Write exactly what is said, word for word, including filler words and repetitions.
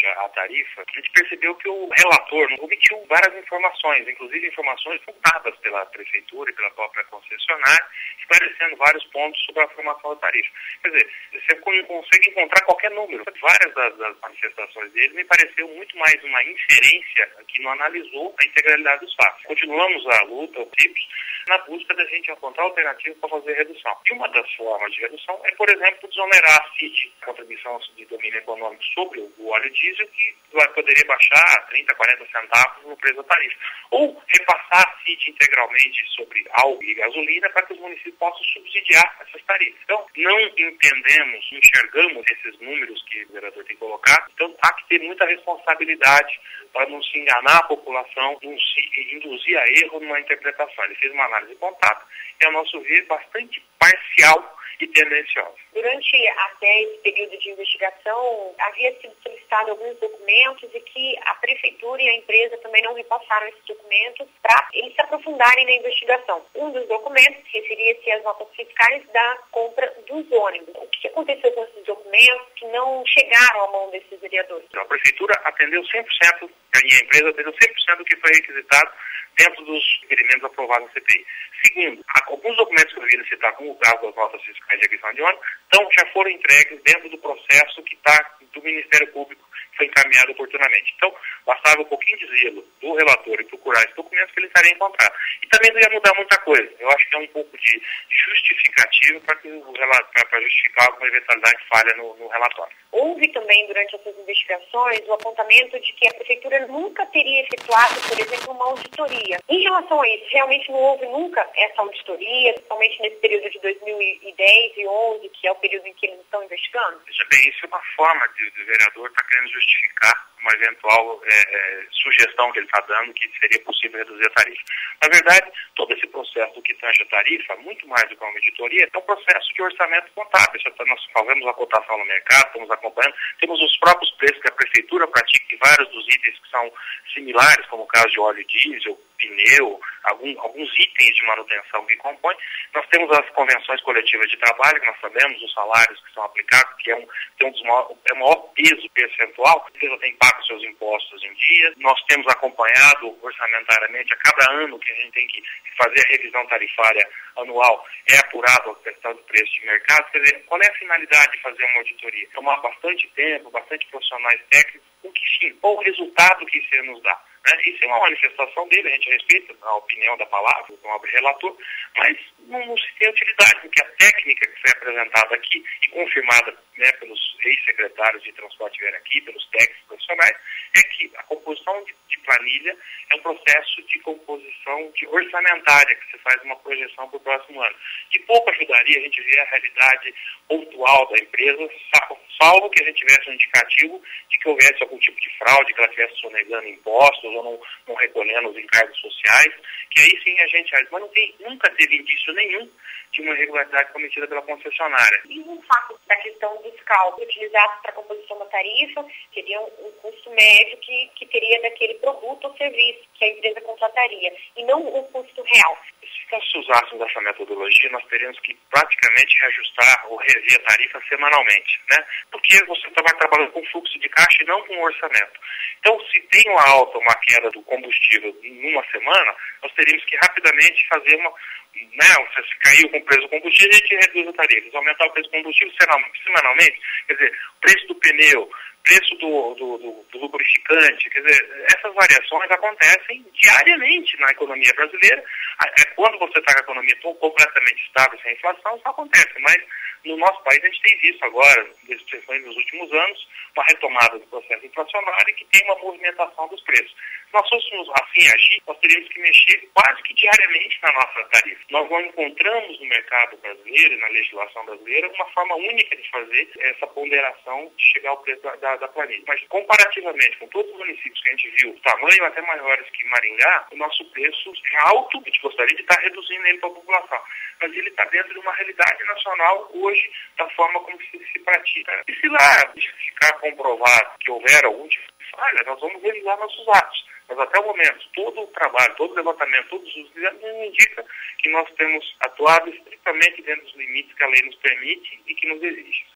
durante a tarifa, a gente percebeu que o relator omitiu várias informações, inclusive informações contadas pela prefeitura e pela própria concessionária, esclarecendo vários pontos sobre a formação da tarifa. Quer dizer, você consegue encontrar qualquer número. Várias das, das manifestações dele me pareceu muito mais uma inferência que não analisou a integralidade dos fatos. Continuamos a luta, o T I P S, na busca da gente encontrar alternativas para fazer redução. E uma das formas de redução é, por exemplo, desonerar a C I D, a contribuição de domínio econômico sobre o óleo diesel, que poderia baixar trinta, quarenta centavos no preço da tarifa. Ou repassar a C I D integralmente sobre álcool e gasolina para que os municípios possam subsidiar essas tarifas. Então, não entendemos, enxergamos esses números que o vereador tem colocado, então há que ter muita responsabilidade para não se enganar a população, não se induzir a erro numa interpretação. Ele fez uma análise contábil e, a nosso ver, bastante parcial e tendenciosa. Durante até esse período de investigação, havia sido solicitado alguns documentos e que a prefeitura e a empresa também não repassaram esses documentos para eles se aprofundarem na investigação. Um dos documentos referia-se às notas fiscais da compra dos ônibus. O que aconteceu com esses documentos que não chegaram à mão desses vereadores? A prefeitura atendeu cem por cento e a empresa atendeu cem por cento do que foi requisitado dentro dos requerimentos aprovados na C P I. Segundo, alguns documentos que eu vim citar, como o caso das notas fiscais de aquisição de ônibus, então já foram entregues dentro do processo que está do Ministério Público, que foi encaminhado oportunamente. Então, bastava um pouquinho de zelo do relator e procurar esses documentos que ele estaria encontrado. E também não ia mudar muita coisa. Eu acho que é um pouco de justificativo para para justificar alguma eventualidade de falha no, no relatório. Houve também, durante essas investigações, o apontamento de que a prefeitura nunca teria efetuado, por exemplo, uma auditoria. Em relação a isso, realmente não houve nunca essa auditoria, principalmente nesse período de dois mil e dez e onze, que é o período em que eles estão investigando? Veja bem, isso é uma forma de, do vereador estar tá querendo justificar uma eventual é, é, sugestão que ele está dando que seria possível reduzir a tarifa. Na verdade, todo esse processo que tange a tarifa, muito mais do que uma auditoria, é um processo de orçamento contábil. Já tá, nós fazemos a cotação no mercado, estamos acompanhando, temos os próprios preços que a prefeitura pratica em vários dos itens que são similares, como o caso de óleo diesel, pneu, algum, alguns itens de manutenção que compõem. Nós temos as convenções coletivas de trabalho, que nós sabemos os salários que são aplicados, que é um, tem um dos maiores, é o maior peso percentual, a empresa tem pago seus impostos em dia. Nós temos acompanhado orçamentariamente, a cada ano que a gente tem que fazer a revisão tarifária anual, é apurado a questão do preço de mercado. Quer dizer, qual é a finalidade de fazer uma auditoria? Tomar bastante tempo, bastante profissionais técnicos, o que sim, qual o resultado que isso nos dá? Né? Isso é uma manifestação dele, a gente respeita a opinião da palavra, do nobre relator, mas não, não se tem utilidade, porque a técnica que foi apresentada aqui e confirmada, né, pelos ex-secretários de transporte vieram aqui, pelos técnicos profissionais, é que a composição de, de planilha é um processo de composição de orçamentária, que você faz uma projeção para o próximo ano. Que pouco ajudaria a gente ver a realidade pontual da empresa, salvo que a gente tivesse um indicativo de que houvesse algum tipo de fraude, que ela estivesse sonegando impostos ou não, não recolhendo os encargos sociais, que aí sim a gente... Mas não tem, nunca teve indício nenhum de uma irregularidade cometida pela concessionária. E o fato da questão fiscal utilizado para a composição da tarifa seria um, um custo médio que, que teria daquele produto ou serviço que a empresa contrataria, e não o custo real. Se nós usássemos essa metodologia, nós teríamos que praticamente reajustar ou rever a tarifa semanalmente, né? Porque você vai trabalhando com fluxo de caixa e não com orçamento. Então, se tem uma alta, uma queda do combustível em uma semana, nós teríamos que rapidamente fazer uma... Né, se caiu com o preço do combustível, a gente reduz a tarifa. Se aumentar o preço do combustível semanalmente, quer dizer, o preço do pneu, preço do, do, do, do lubrificante, quer dizer, essas variações acontecem diariamente na economia brasileira. Quando você está com a economia completamente estável, sem inflação, isso acontece, mas no nosso país a gente tem visto agora, especialmente nos últimos anos, uma retomada do processo inflacionário que tem uma movimentação dos preços. Se nós fôssemos assim agir, nós teríamos que mexer quase que diariamente na nossa tarifa. Nós não encontramos no mercado brasileiro e na legislação brasileira uma forma única de fazer essa ponderação de chegar ao preço da, da, da planilha. Mas comparativamente com todos os municípios que a gente viu, tamanho até maiores que Maringá, o nosso preço é alto, a gente gostaria de estar reduzindo ele para a população. Mas ele está dentro de uma realidade nacional hoje, da forma como se, se pratica. E se lá ficar comprovado que houver algum tipo de falha, nós vamos revisar nossos atos. Mas até o momento, todo o trabalho, todo o levantamento, todos os exames indicam que nós temos atuado estritamente dentro dos limites que a lei nos permite e que nos exige.